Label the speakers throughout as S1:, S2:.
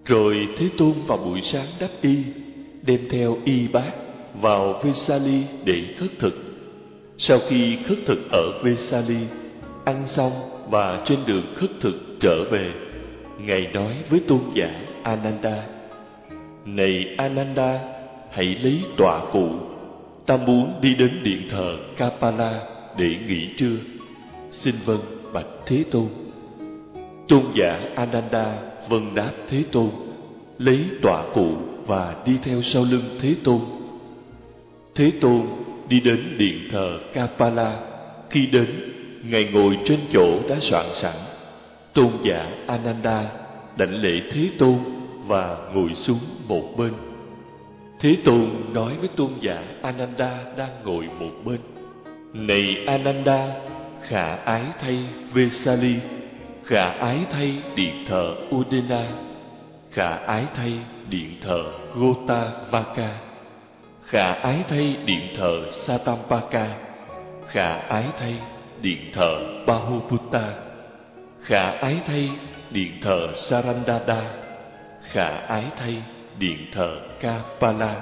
S1: Rồi Thế Tôn vào buổi sáng đắp y, đem theo y bát vào Vesali để khất thực. Sau khi khất thực ở Vesali, ăn xong và trên đường khất thực trở về, Ngài nói với tôn giả Ananda: Này Ananda, hãy lấy tọa cụ. Ta muốn đi đến điện thờ Kapala để nghỉ trưa. Xin vâng, bạch Thế Tôn. Tôn giả Ananda vâng đáp Thế Tôn, lấy tọa cụ và đi theo sau lưng Thế Tôn. Thế Tôn đi đến điện thờ Kapala. Khi đến, Ngài ngồi trên chỗ đã soạn sẵn. Tôn giả Ananda đảnh lễ Thế Tôn và ngồi xuống một bên. Thế Tôn nói với tôn giả Ananda đang ngồi một bên: Này Ananda, khả ái thay Vesali, khả ái thay điện thờ Udena, khả ái thay điện thờ Gotavaka, khả ái thay điện thờ Satampaka, khả ái thay điện thờ Bahuputta, khả ái thay điện thờ Sarandada, khả ái thay điện thờ Kapala.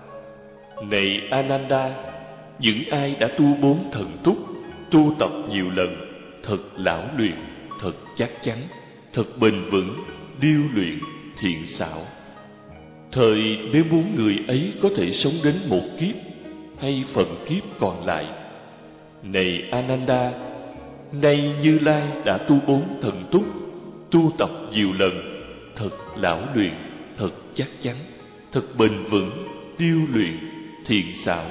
S1: Này Ananda, những ai đã tu 4 thần túc, tu tập nhiều lần, thật lão luyện, thật chắc chắn, thật bền vững, điêu luyện, thiện xảo, thời nếu muốn người ấy có thể sống đến một kiếp hay phần kiếp còn lại. Này Ananda, nay Như Lai đã tu 4 thần túc, tu tập nhiều lần, thật lão luyện, thật chắc chắn, thật bền vững, điêu luyện, thiện xảo.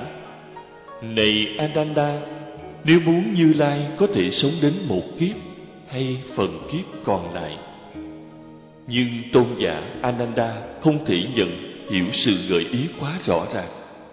S1: Này Ananda, nếu muốn Như Lai có thể sống đến một kiếp hay phần kiếp còn lại. Nhưng tôn giả Ananda không thể nhận hiểu sự gợi ý quá rõ ràng,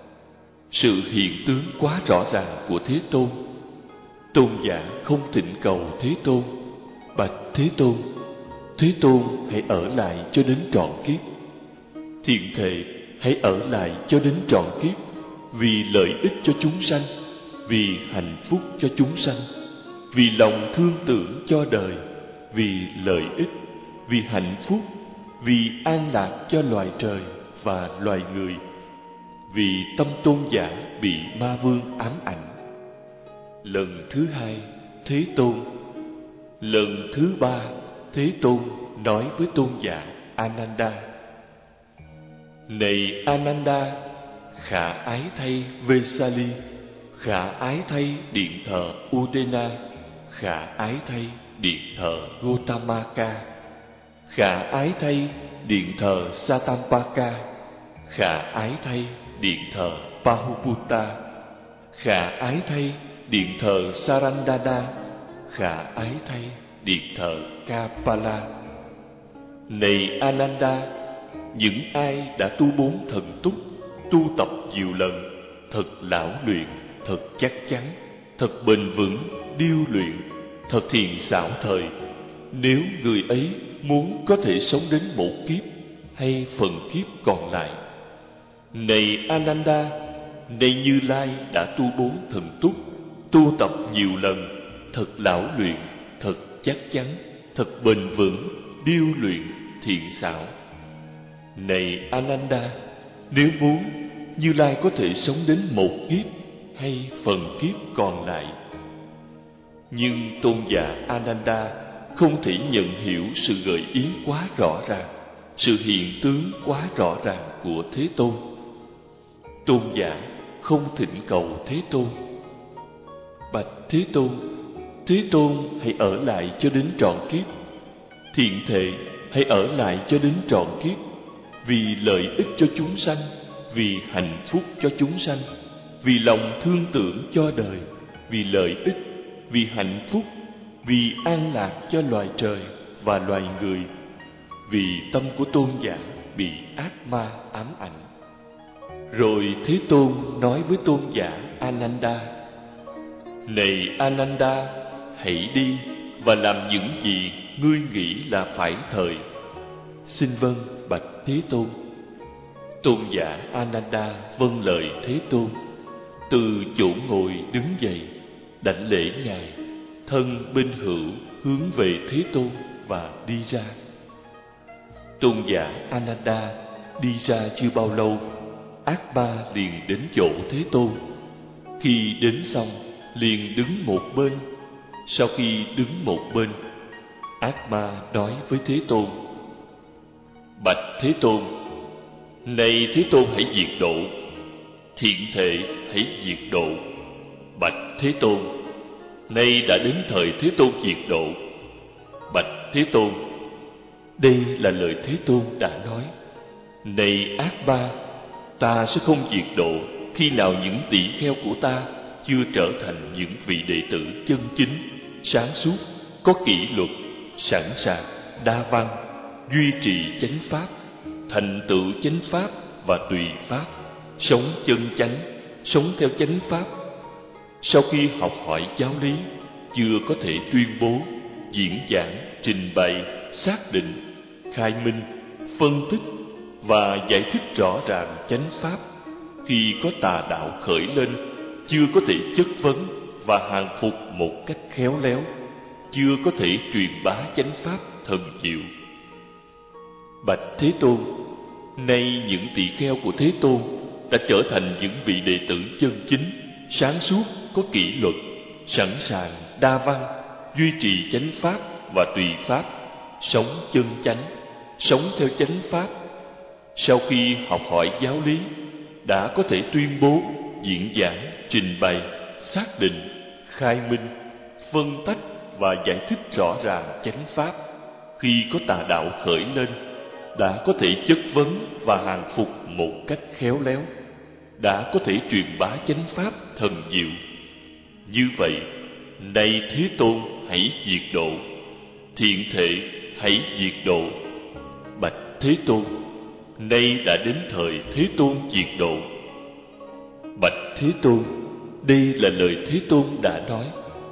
S1: sự hiện tướng quá rõ ràng của Thế Tôn. Tôn giả không thỉnh cầu Thế Tôn: Bạch Thế Tôn, Thế Tôn hãy ở lại cho đến trọn kiếp. Thiện thệ hãy ở lại cho đến trọn kiếp, vì lợi ích cho chúng sanh, vì hạnh phúc cho chúng sanh, vì lòng thương tưởng cho đời, vì lợi ích, vì hạnh phúc, vì an lạc cho loài trời và loài người, vì tâm tôn giả bị ma vương ám ảnh. Lần thứ 2, Thế Tôn. Lần thứ 3, Thế Tôn nói với tôn giả Ananda: Này Ananda, khả ái thay Vesali, khả ái thay điện thờ Udena, khả ái thay điện thờ Gotamaka, khả ái thay điện thờ Satampaka, khả ái thay điện thờ Bahuputta, khả ái thay điện thờ Sarandada, khả ái thay điện thờ Kapala. Này Ananda, những ai đã tu 4 thần túc, tu tập nhiều lần, thật lão luyện, thật chắc chắn, thật bền vững, điêu luyện, thật thiện xảo thời, nếu người ấy muốn có thể sống đến một kiếp hay phần kiếp còn lại. Này Ananda, nay Như Lai đã tu 4 thần túc, tu tập nhiều lần, thật lão luyện, thật chắc chắn, thật bền vững, điêu luyện, thiện xảo. Này Ananda, nếu muốn Như Lai có thể sống đến một kiếp hay phần kiếp còn lại. Nhưng tôn giả Ananda không thể nhận hiểu sự gợi ý quá rõ ràng, sự hiện tướng quá rõ ràng của Thế Tôn. Tôn giả không thỉnh cầu Thế Tôn: Bạch Thế Tôn, Thế Tôn hãy ở lại cho đến trọn kiếp. Thiện thệ hãy ở lại cho đến trọn kiếp, vì lợi ích cho chúng sanh, vì hạnh phúc cho chúng sanh, vì lòng thương tưởng cho đời, vì lợi ích, vì hạnh phúc, vì an lạc cho loài trời và loài người, vì tâm của tôn giả bị ác ma ám ảnh. Rồi Thế Tôn nói với tôn giả Ananda: Này Ananda, hãy đi và làm những gì ngươi nghĩ là phải thời. Xin vâng, bạch Thế Tôn. Tôn giả Ananda vâng lời Thế Tôn, từ chỗ ngồi đứng dậy, đảnh lễ Ngài, thân bên hữu hướng về Thế Tôn và đi ra. Tôn giả Ananda đi ra chưa bao lâu, Ác Ba liền đến chỗ Thế Tôn. Khi đến xong, liền đứng một bên. Sau khi đứng một bên, Ác Ma nói với Thế Tôn: Bạch Thế Tôn, này Thế Tôn hãy diệt độ, thiện thệ hãy diệt độ. Bạch Thế Tôn, nay đã đến thời Thế Tôn diệt độ. Bạch Thế Tôn, đây là lời Thế Tôn đã nói. Này Ác Ba, ta sẽ không diệt độ khi nào những tỷ kheo của ta chưa trở thành những vị đệ tử chân chính, sáng suốt, có kỷ luật, sẵn sàng, đa văn, duy trì chánh pháp, thành tựu chánh pháp và tùy pháp, sống chân chánh, sống theo chánh pháp. Sau khi học hỏi giáo lý, chưa có thể tuyên bố, diễn giảng, trình bày, xác định, khai minh, phân tích và giải thích rõ ràng chánh pháp. Khi có tà đạo khởi lên, chưa có thể chất vấn và hàng phục một cách khéo léo, chưa có thể truyền bá chánh pháp thần diệu. Bạch Thế Tôn, nay những tỳ kheo của Thế Tôn đã trở thành những vị đệ tử chân chính, sáng suốt, có kỷ luật, sẵn sàng, đa văn, duy trì chánh pháp và tùy pháp, sống chân chánh, sống theo chánh pháp. Sau khi học hỏi giáo lý, đã có thể tuyên bố, diễn giảng, trình bày, xác định, khai minh, phân tách và giải thích rõ ràng chánh pháp. Khi có tà đạo khởi lên, đã có thể chất vấn và hàng phục một cách khéo léo, đã có thể truyền bá chánh pháp thần diệu. Như vậy, nay Thế Tôn hãy diệt độ, thiện thệ hãy diệt độ. Bạch Thế Tôn, nay đã đến thời Thế Tôn diệt độ. Bạch Thế Tôn, đây là lời Thế Tôn đã nói.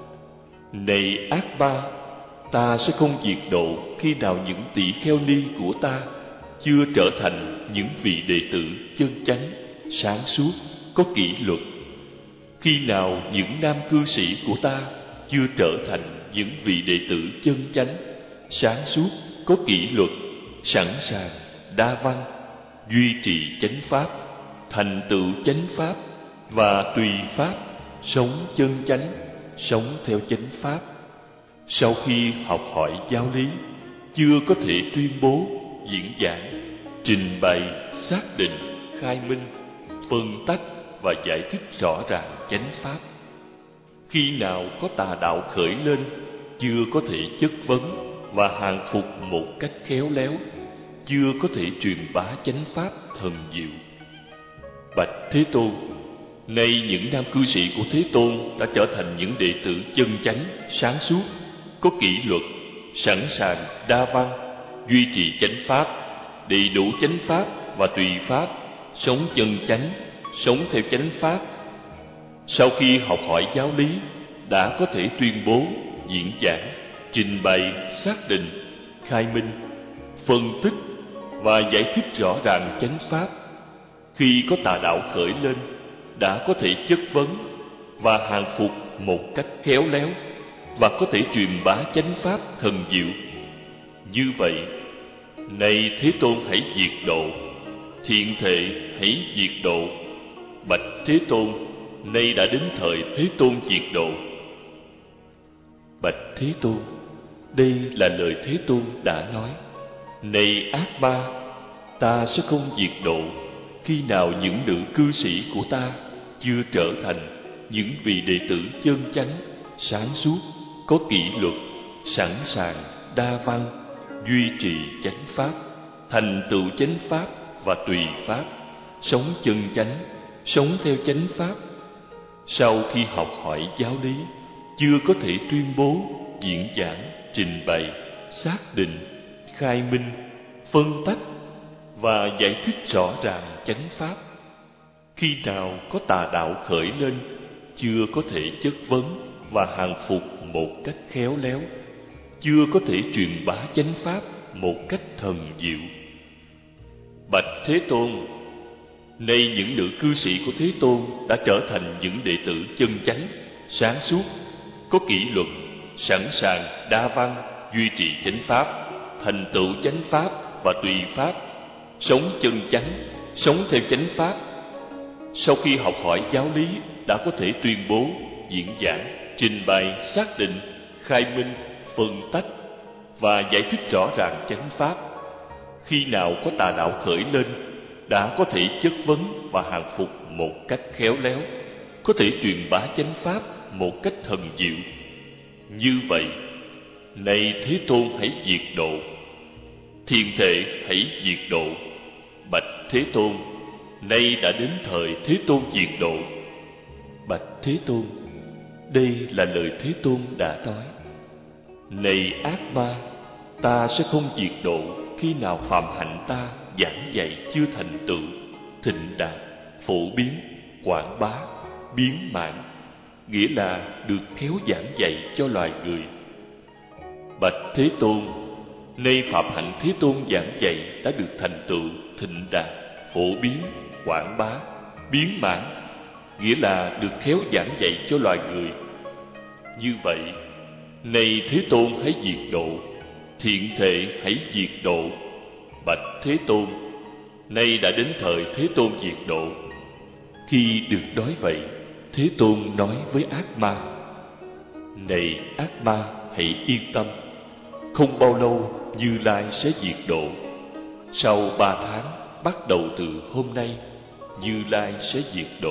S1: Này Ác Ba, ta sẽ không diệt độ khi nào những tỷ kheo ni của ta chưa trở thành những vị đệ tử chân chánh, sáng suốt, có kỷ luật. Khi nào những nam cư sĩ của ta chưa trở thành những vị đệ tử chân chánh, sáng suốt, có kỷ luật, sẵn sàng, đa văn, duy trì chánh pháp, thành tựu chánh pháp và tùy pháp, sống chân chánh, sống theo chánh pháp. Sau khi học hỏi giáo lý, chưa có thể tuyên bố, diễn giảng, trình bày, xác định, khai minh, phân tách và giải thích rõ ràng chánh pháp. Khi nào có tà đạo khởi lên, chưa có thể chất vấn và hàng phục một cách khéo léo, chưa có thể truyền bá chánh pháp thần diệu. Bạch Thế Tôn, nay những nam cư sĩ của Thế Tôn đã trở thành những đệ tử chân chánh, sáng suốt, có kỷ luật, sẵn sàng, đa văn, duy trì chánh pháp, đầy đủ chánh pháp và tùy pháp, sống chân chánh, sống theo chánh pháp. Sau khi học hỏi giáo lý, đã có thể tuyên bố, diễn giảng, trình bày, xác định, khai minh, phân tích và giải thích rõ ràng chánh pháp. Khi có tà đạo khởi lên, đã có thể chất vấn và hàng phục một cách khéo léo và có thể truyền bá chánh pháp thần diệu. Như vậy, này Thế Tôn hãy diệt độ, thiện thệ hãy diệt độ. Bạch Thế Tôn, nay đã đến thời Thế Tôn diệt độ. Bạch Thế Tôn, đây là lời Thế Tôn đã nói. Này Ác Ba, ta sẽ không diệt độ khi nào những nữ cư sĩ của ta chưa trở thành những vị đệ tử chân chánh, sáng suốt, có kỷ luật, sẵn sàng, đa văn, duy trì chánh pháp, thành tựu chánh pháp và tùy pháp, sống chân chánh, sống theo chánh pháp. Sau khi học hỏi giáo lý, chưa có thể tuyên bố, diễn giảng, trình bày, xác định, khai minh, phân tách và giải thích rõ ràng chánh pháp. Khi nào có tà đạo khởi lên, chưa có thể chất vấn và hàng phục một cách khéo léo, chưa có thể truyền bá chánh pháp một cách thần diệu. Bạch Thế Tôn, nay những nữ cư sĩ của Thế Tôn đã trở thành những đệ tử chân chánh, sáng suốt, có kỷ luật, sẵn sàng, đa văn, duy trì chánh pháp, thành tựu chánh pháp và tùy pháp, sống chân chánh, sống theo chánh pháp. Sau khi học hỏi giáo lý, đã có thể tuyên bố, diễn giảng, trình bày, xác định, khai minh, phân tách và giải thích rõ ràng chánh pháp. Khi nào có tà đạo khởi lên, đã có thể chất vấn và hàng phục một cách khéo léo, có thể truyền bá chánh pháp một cách thần diệu. Như vậy, này Thế Tôn hãy diệt độ, thiền thể hãy diệt độ. Bạch Thế Tôn, nay đã đến thời Thế Tôn diệt độ. Bạch Thế Tôn, đây là lời Thế Tôn đã nói. Này ác ma, ta sẽ không diệt độ khi nào phạm hạnh ta giảng dạy chưa thành tựu, thịnh đạt, phổ biến, quảng bá, biến mãn, nghĩa là được khéo giảng dạy cho loài người. Bạch Thế Tôn, nay phạm hạnh Thế Tôn giảng dạy đã được thành tựu, thịnh đạt, phổ biến, quảng bá, biến mãn, nghĩa là được khéo giảng dạy cho loài người. Như vậy, này Thế Tôn hãy diệt độ, thiện thể hãy diệt độ. Bạch Thế Tôn, nay đã đến thời Thế Tôn diệt độ. Khi được nói vậy, Thế Tôn nói với ác ma: Này ác ma, hãy yên tâm, không bao lâu Như Lai sẽ diệt độ. Sau 3 tháng, bắt đầu từ hôm nay, Như Lai sẽ diệt độ.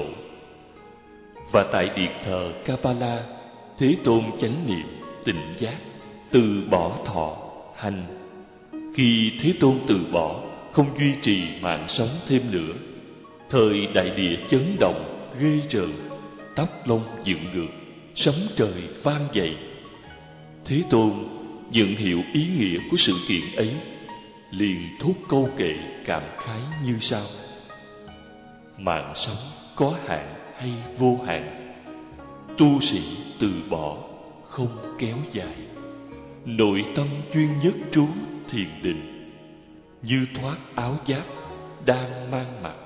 S1: Và tại điện thờ Kapala, Thế Tôn chánh niệm, tỉnh giác, từ bỏ thọ, hành. Khi Thế Tôn từ bỏ, không duy trì mạng sống thêm nữa, thời đại địa chấn động, ghê rợn, tóc lông dựng ngược, sấm trời vang dậy. Thế Tôn nhận hiểu ý nghĩa của sự kiện ấy, liền thốt câu kệ cảm khái như sau: Mạng sống có hạn hay vô hạn, tu sĩ từ bỏ không kéo dài. Nội tâm chuyên nhất trú thiền định, như thoát áo giáp đang mang mặc.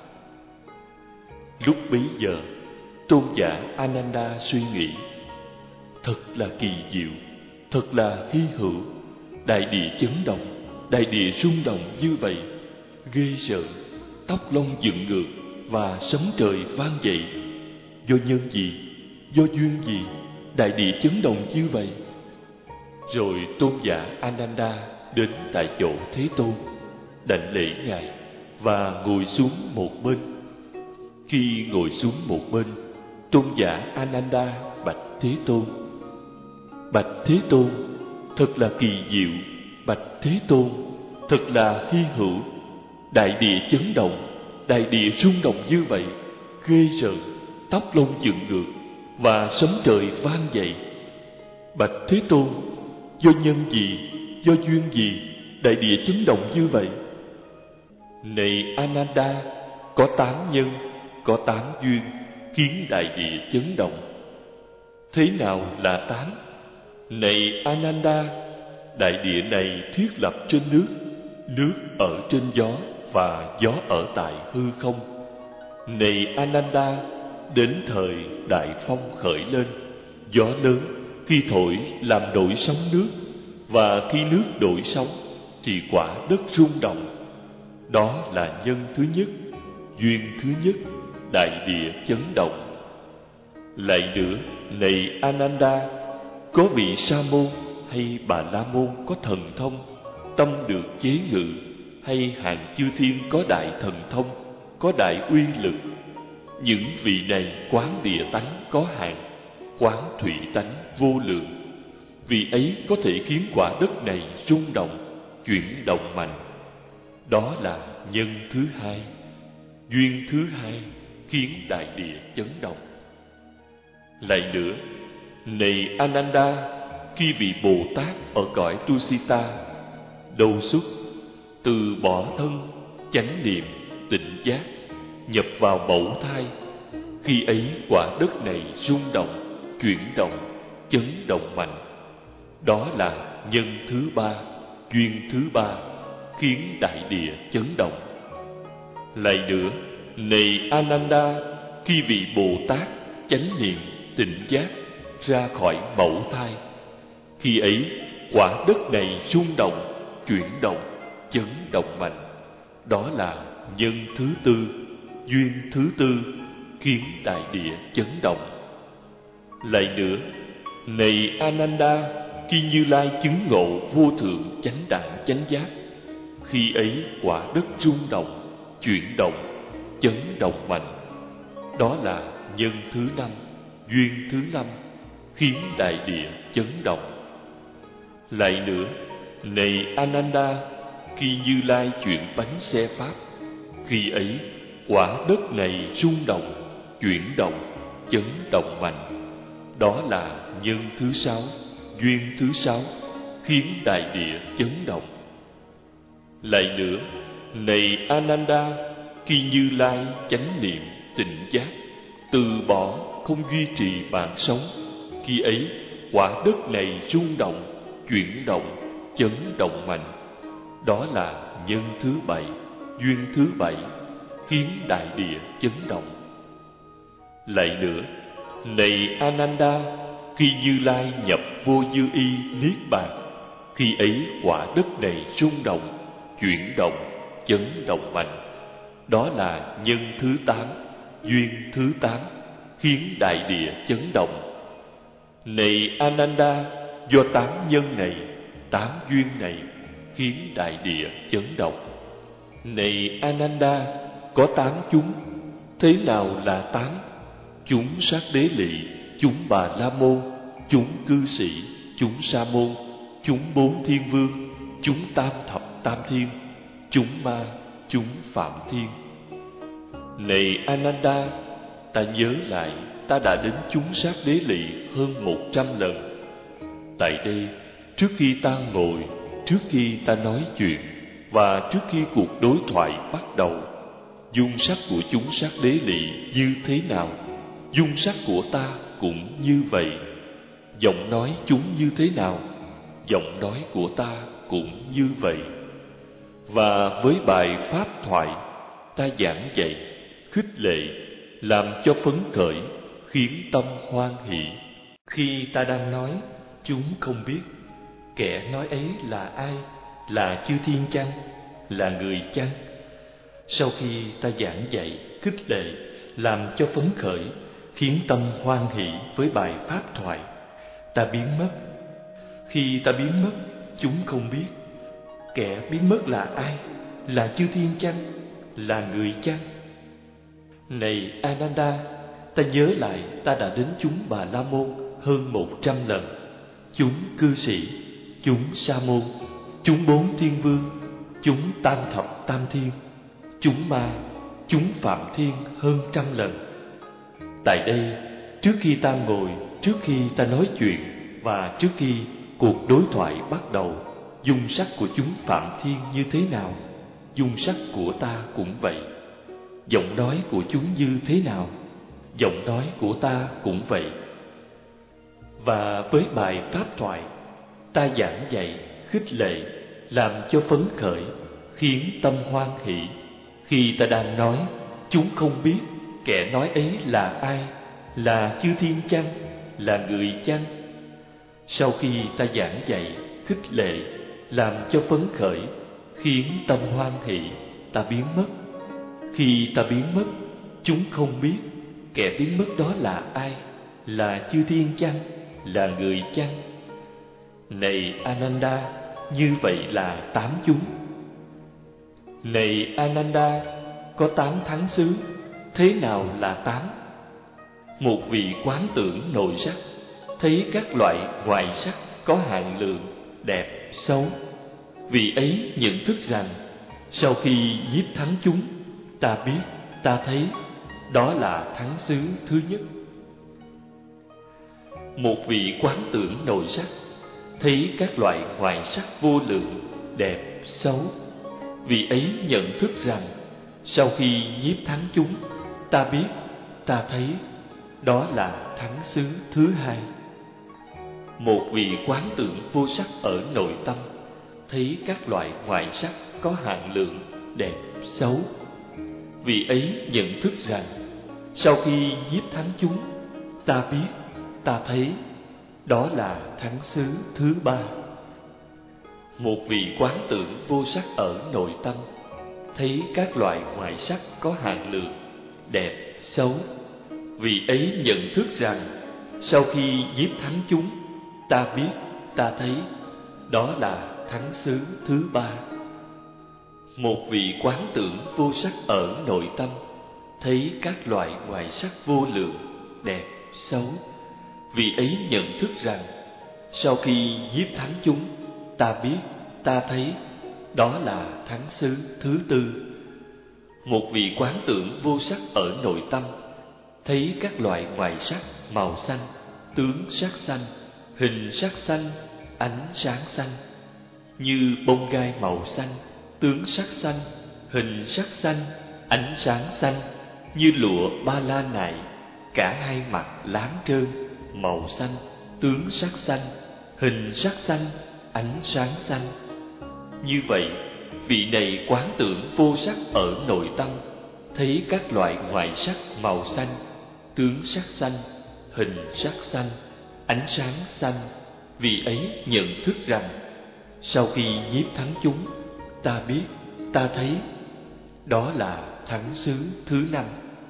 S1: Lúc bấy giờ, tôn giả Ananda suy nghĩ: Thật là kỳ diệu, thật là hy hữu. Đại địa chấn động, đại địa rung động như vậy, ghê rợn, tóc lông dựng ngược và sấm trời vang dậy. Do nhân gì, do duyên gì, đại địa chấn động như vậy? Rồi tôn giả Ananda đến tại chỗ Thế Tôn, đảnh lễ ngài và ngồi xuống một bên. Khi ngồi xuống một bên, tôn giả Ananda bạch Thế Tôn: Bạch Thế Tôn, thật là kỳ diệu. Bạch Thế Tôn, thật là hy hữu. Đại địa chấn động, đại địa rung động như vậy, ghê rợn, tóc lông dựng ngược và sấm trời vang dậy. Bạch Thế Tôn, do nhân gì, do duyên gì, đại địa chấn động như vậy? Này Ananda, có 8 nhân, có 8 duyên khiến đại địa chấn động. Thế nào là 8? Này Ananda, đại địa này thiết lập trên nước, nước ở trên gió và gió ở tại hư không. Này Ananda, đến thời đại phong khởi lên, gió lớn khi thổi làm đổi sóng nước, và khi nước đổi sóng thì quả đất rung động. Đó là nhân thứ nhất, duyên thứ nhất, đại địa chấn động. Lại nữa, này Ananda, có vị Sa môn hay Bà La môn có thần thông, tâm được chế ngự, hay hàng chư thiên có đại thần thông, có đại uy lực. Những vị này quán địa tánh có hạn, quán thủy tánh vô lượng. Vì ấy có thể khiến quả đất này rung động, chuyển động mạnh. Đó là nhân thứ hai. Duyên thứ hai khiến đại địa chấn động. Lại nữa, này Ananda, khi vị Bồ Tát ở cõi Tusita đầu xuất, từ bỏ thân, chánh niệm, tỉnh giác, nhập vào mẫu thai, khi ấy quả đất này rung động, chuyển động, chấn động mạnh. Đó là nhân thứ ba, duyên thứ ba khiến đại địa chấn động. Lại nữa, này Ananda, khi vị Bồ Tát chánh niệm, tỉnh giác ra khỏi mẫu thai, khi ấy quả đất này rung động, chuyển động, chấn động mạnh. Đó là nhân thứ tư, duyên thứ tư, khiến đại địa chấn động. Lại nữa, này Ananda, khi Như Lai chứng ngộ vô thượng chánh đẳng chánh giác, khi ấy quả đất rung động, chuyển động, chấn động mạnh. Đó là nhân thứ năm, duyên thứ năm, khiến đại địa chấn động. Lại nữa, này Ananda, khi Như Lai chuyển bánh xe pháp, khi ấy quả đất này rung động, chuyển động, chấn động mạnh. Đó là nhân thứ sáu, duyên thứ sáu, khiến đại địa chấn động. Lại nữa, này Ananda, khi Như Lai chánh niệm tịnh giác, từ bỏ không duy trì mạng sống, khi ấy quả đất này rung động, chuyển động, chấn động mạnh. Đó là nhân thứ bảy, duyên thứ bảy, khiến đại địa chấn động. Lại nữa, này Ananda, khi Như Lai nhập vô dư y niết bàn, khi ấy quả đất này rung động, chuyển động, chấn động mạnh. Đó là nhân thứ tám, duyên thứ tám, khiến đại địa chấn động. Này Ananda, do tám nhân này, tám duyên này, khiến đại địa chấn động. Này Ananda, có tám chúng. Thế nào là tám? Chúng sát đế lị, chúng bà la môn, chúng cư sĩ, chúng sa môn, chúng bốn thiên vương, chúng tam thập tam thiên, chúng ma, chúng phạm thiên. Này Ananda, ta nhớ lại, ta đã đến chúng sát đế lị hơn 100 lần. Tại đây, trước khi ta ngồi, trước khi ta nói chuyện, và trước khi cuộc đối thoại bắt đầu, dung sắc của chúng sát đế lị như thế nào, dung sắc của ta cũng như vậy. Giọng nói chúng như thế nào, giọng nói của ta cũng như vậy. Và với bài pháp thoại, ta giảng dạy, khích lệ, làm cho phấn khởi, khiến tâm hoan hỷ. Khi ta đang nói, chúng không biết kẻ nói ấy là ai, là chư thiên chăng, là người chăng. Sau khi ta giảng dạy, khích lệ, làm cho phấn khởi, khiến tâm hoan hỷ với bài pháp thoại, ta biến mất. Khi ta biến mất, chúng không biết kẻ biến mất là ai, là chư thiên chăng, là người chăng. Này Ananda, ta nhớ lại, ta đã đến chúng Bà La Môn hơn 100 lần, chúng cư sĩ, chúng sa môn, chúng bốn thiên vương, chúng tam thập tam thiên, chúng ma, chúng phạm thiên hơn 100 lần. Tại đây, trước khi ta ngồi, trước khi ta nói chuyện, và trước khi cuộc đối thoại bắt đầu, dung sắc của chúng phạm thiên như thế nào, dung sắc của ta cũng vậy. Giọng nói của chúng như thế nào, giọng nói của ta cũng vậy. Và với bài pháp thoại, ta giảng dạy, khích lệ, làm cho phấn khởi, khiến tâm hoan hỷ. Khi ta đang nói, chúng không biết kẻ nói ấy là ai, là chư thiên chăng, là người chăng. Sau khi ta giảng dạy, khích lệ, làm cho phấn khởi, khiến tâm hoan hỷ, ta biến mất. Khi ta biến mất, chúng không biết kẻ biến mất đó là ai, là chư thiên chăng, là người chăng. Này Ananda, như vậy là 8 chúng. Này Ananda, có 8 tháng xứ. Thế nào là 8? Một vị quán tưởng nội sắc, thấy các loại ngoại sắc có hạn lượng, đẹp, xấu. Vị ấy nhận thức rằng, sau khi nhiếp thắng chúng, ta biết, ta thấy, đó là thắng xứ thứ nhất. Một vị quán tưởng nội sắc, thấy các loại ngoại sắc vô lượng, đẹp, xấu. Vị ấy nhận thức rằng, sau khi nhiếp thắng chúng, ta biết, ta thấy, đó là thắng xứ thứ hai. Một vị quán tưởng vô sắc ở nội tâm, thấy các loại ngoại sắc có hạn lượng, đẹp, xấu. Vị ấy nhận thức rằng, sau khi nhiếp thắng chúng, ta biết, ta thấy, đó là thắng xứ thứ ba. Một vị quán tưởng vô sắc ở nội tâm, thấy các loại ngoại sắc có hạn lượng, đẹp, xấu. Vị ấy nhận thức rằng sau khi nhiếp thắng chúng, ta biết, ta thấy, đó là thắng xứ thứ ba. Một vị quán tưởng vô sắc ở nội tâm, thấy các loại ngoại sắc vô lượng, đẹp, xấu. Vị ấy nhận thức rằng sau khi nhiếp thắng chúng, ta biết, ta thấy, đó là thắng xứ thứ tư. Một vị quán tưởng vô sắc ở nội tâm, thấy các loại ngoại sắc màu xanh, tướng sắc xanh, hình sắc xanh, ánh sáng xanh, như bông gai màu xanh, tướng sắc xanh, hình sắc xanh, ánh sáng xanh, như lụa ba la nại, cả hai mặt láng trơn, màu xanh, tướng sắc xanh, hình sắc xanh, ánh sáng xanh. Như vậy, vị này quán tưởng vô sắc ở nội tâm, thấy các loại ngoại sắc màu xanh, tướng sắc xanh, hình sắc xanh, ánh sáng xanh. Vị ấy nhận thức rằng sau khi nhiếp thắng chúng, ta biết, ta thấy, đó là thắng xứ thứ năm.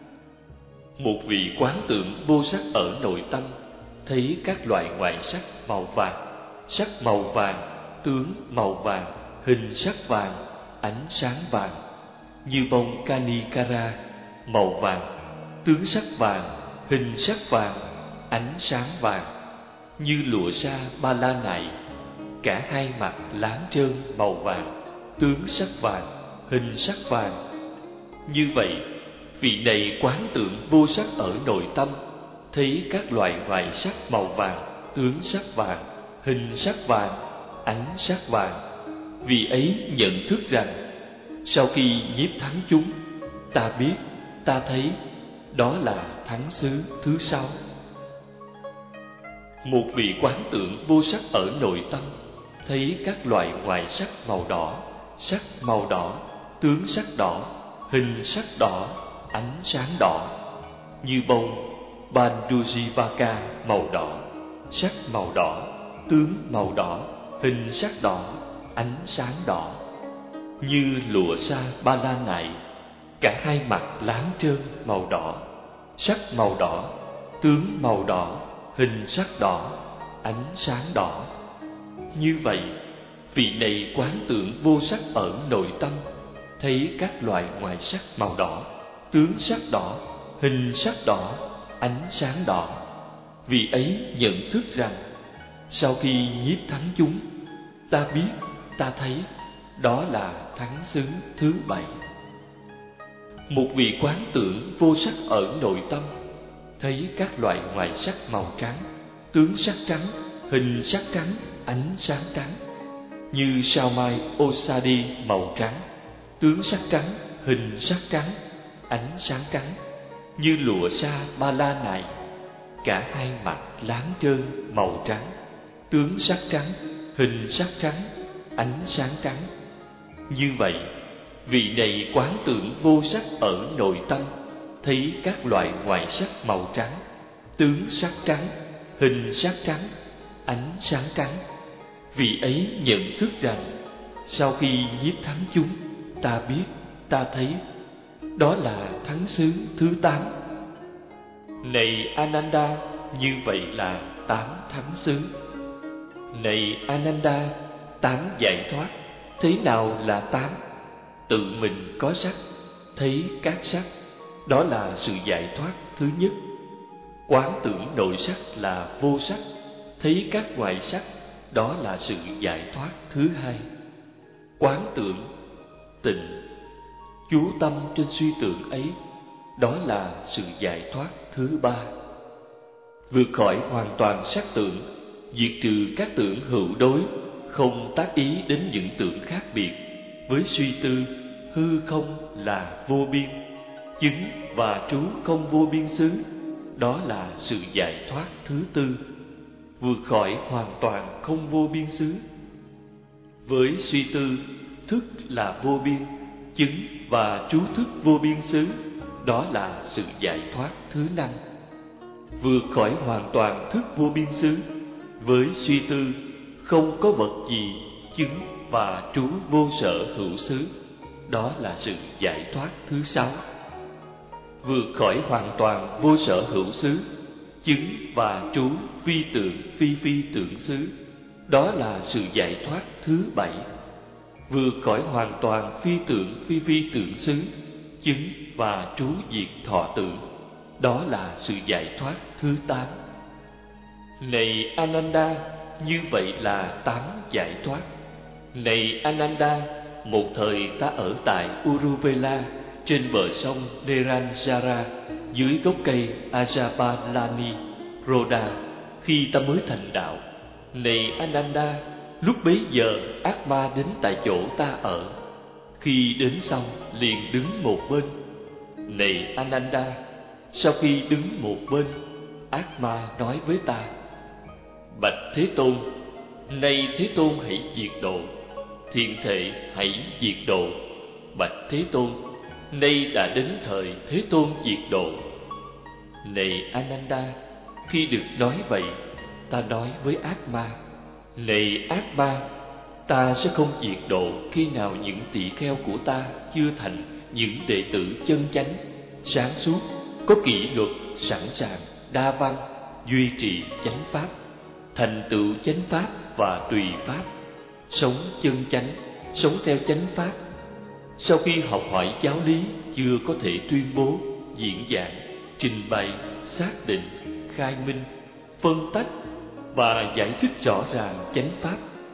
S1: Một vị quán tưởng vô sắc ở nội tâm, thấy các loại ngoại sắc màu vàng, sắc màu vàng, tướng màu vàng, hình sắc vàng, ánh sáng vàng, như bông Kanikara màu vàng, tướng sắc vàng, hình sắc vàng, ánh sáng vàng, như lụa sa ba la nại, cả hai mặt láng trơn, màu vàng, tướng sắc vàng, hình sắc vàng. Như vậy, vị này quán tưởng vô sắc ở nội tâm, thấy các loại ngoại sắc màu vàng, tướng sắc vàng, hình sắc vàng, ánh sắc vàng. Vị ấy nhận thức rằng sau khi nhiếp thắng chúng, ta biết, ta thấy, đó là thắng xứ thứ sáu. Một vị quán tưởng vô sắc ở nội tâm, thấy các loại ngoại sắc màu đỏ, sắc màu đỏ, tướng sắc đỏ, hình sắc đỏ, ánh sáng đỏ, như bông Bandujivaka màu đỏ, sắc màu đỏ, tướng màu đỏ, hình sắc đỏ, ánh sáng đỏ, như lụa sa ba la nại, cả hai mặt láng trơn, màu đỏ, sắc màu đỏ, tướng màu đỏ, hình sắc đỏ, ánh sáng đỏ. Như vậy, vị này quán tưởng vô sắc ở nội tâm, thấy các loại ngoại sắc màu đỏ, tướng sắc đỏ, hình sắc đỏ, ánh sáng đỏ. Vị ấy nhận thức rằng sau khi nhiếp thắng chúng, ta biết, ta thấy, đó là thắng xứ thứ bảy. Một vị quán tưởng vô sắc ở nội tâm, thấy các loại ngoại sắc màu trắng, tướng sắc trắng, hình sắc trắng, ánh sáng trắng, như sao mai Osadi màu trắng, tướng sắc trắng, hình sắc trắng, ánh sáng trắng, như lụa sa ba la nại, cả hai mặt láng trơn, màu trắng, tướng sắc trắng, hình sắc trắng, ánh sáng trắng. Như vậy, vị này quán tưởng vô sắc ở nội tâm, thấy các loại ngoại sắc màu trắng, tướng sắc trắng, hình sắc trắng, ánh sáng trắng. Vị ấy nhận thức rằng sau khi nhiếp thắng chúng, ta biết, ta thấy, đó là thắng xứ thứ 8. Này Ananda, như vậy là 8 thắng xứ. Này Ananda, 8 giải thoát, thế nào là 8? Tự mình có sắc, thấy các sắc, đó là sự giải thoát thứ nhất. Quán tưởng nội sắc là vô sắc, thấy các ngoại sắc, đó là sự giải thoát thứ hai. Quán tưởng tịnh, chú tâm trên suy tưởng ấy, đó là sự giải thoát thứ ba. Vượt khỏi hoàn toàn sắc tưởng, diệt trừ các tưởng hữu đối, không tác ý đến những tưởng khác biệt, với suy tư hư không là vô biên, chứng và trú không vô biên xứ, đó là sự giải thoát thứ tư. Vượt khỏi hoàn toàn không vô biên xứ, với suy tư thức là vô biên, chứng và trú thức vô biên xứ, đó là sự giải thoát thứ năm. Vượt khỏi hoàn toàn thức vô biên xứ, với suy tư không có vật gì chứng và trú vô sở hữu xứ. Đó là sự giải thoát thứ 6. Vượt khỏi hoàn toàn vô sở hữu xứ, chứng và trú phi tượng phi phi tượng xứ. Đó là sự giải thoát thứ 7. Vượt khỏi hoàn toàn phi tượng phi phi tượng xứ, chứng và trú diệt thọ tưởng. Đó là sự giải thoát thứ 8. Này Ananda, như vậy là 8 giải thoát. Này Ananda, một thời ta ở tại Uruvela, trên bờ sông Neranjara, dưới gốc cây Ajapalani Roda, khi ta mới thành đạo. Này Ananda, lúc bấy giờ ác ma đến tại chỗ ta ở. Khi đến xong liền đứng một bên. Này Ananda, sau khi đứng một bên, ác ma nói với ta: Bạch Thế Tôn, nay Thế Tôn hãy diệt độ. Thiện thệ hãy diệt độ. Bạch Thế Tôn, nay đã đến thời Thế Tôn diệt độ. Này Ananda, khi được nói vậy, ta nói với ác ma: Này ác ma, ta sẽ không diệt độ khi nào những tỳ kheo của ta chưa thành những đệ tử chân chánh, sáng suốt, có kỷ luật, sẵn sàng, đa văn, duy trì chánh pháp, thành tựu chánh pháp và tùy pháp, sống chân chánh, sống theo chánh pháp. Sau khi học hỏi giáo lý, chưa có thể tuyên bố, diễn giảng, trình bày, xác định, khai minh, phân tách và giải thích rõ ràng chánh pháp.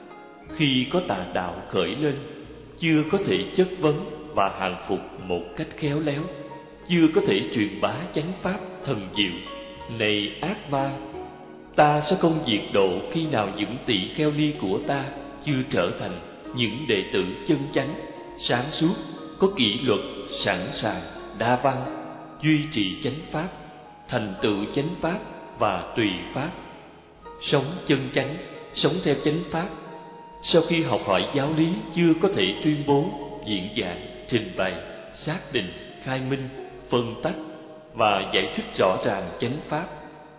S1: Khi có tà đạo khởi lên, chưa có thể chất vấn và hàng phục một cách khéo léo, chưa có thể truyền bá chánh pháp thần diệu. Này ác ma, ta sẽ không diệt độ khi nào những tỷ kheo ni của ta chưa trở thành những đệ tử chân chánh, sáng suốt, có kỷ luật, sẵn sàng, đa văn, duy trì chánh pháp, thành tựu chánh pháp và tùy pháp, sống chân chánh, sống theo chánh pháp. Sau khi học hỏi giáo lý, chưa có thể tuyên bố, diễn giảng, trình bày, xác định, khai minh, phân tách và giải thích rõ ràng chánh pháp.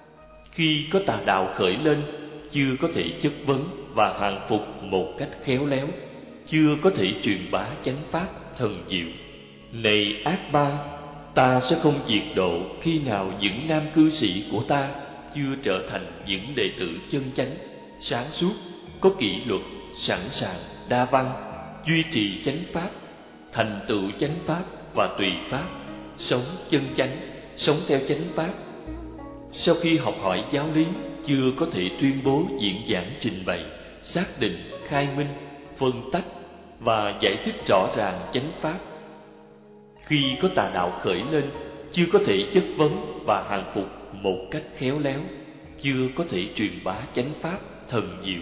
S1: Khi có tà đạo khởi lên, chưa có thể chất vấn và hàng phục một cách khéo léo, chưa có thể truyền bá chánh pháp thần diệu. Này ác ma, ta sẽ không diệt độ khi nào những nam cư sĩ của ta chưa trở thành những đệ tử chân chánh, sáng suốt, có kỷ luật, sẵn sàng, đa văn, duy trì chánh pháp, thành tựu chánh pháp và tùy pháp, sống chân chánh, sống theo chánh pháp. Sau khi học hỏi giáo lý, chưa có thể tuyên bố, diễn giảng, trình bày, xác định, khai minh, phân tách và giải thích rõ ràng chánh pháp. Khi có tà đạo khởi lên, chưa có thể chất vấn và hàng phục một cách khéo léo, chưa có thể truyền bá chánh pháp thần diệu.